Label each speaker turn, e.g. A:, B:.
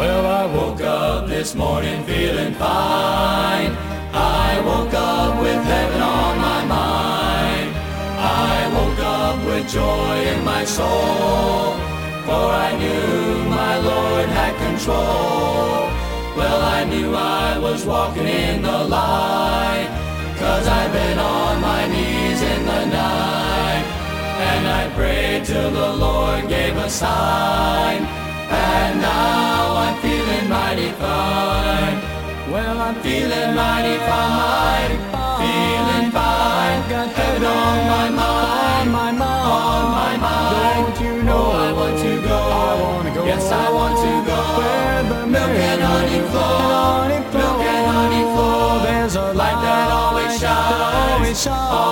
A: Well, I woke up this morning feeling fine. I woke up with heaven on my mind. I woke up with joy in my soul, for I knew my Lord had control. Well, I knew I was walking in the light, 'cause I've been on my knees in the night, and I prayed till the Lord gave a sign, and now I'm feeling mighty fine. Well, I'm feeling mighty fine, feeling fine. Got heaven on my mind, on my mind.
B: Don't you know?
A: Oh, I want to go.
B: I wanna go.
A: Yes, I want to go.
B: Where the
A: milk and honey flow, milk and honey flow.
B: There's a
A: light that always shines,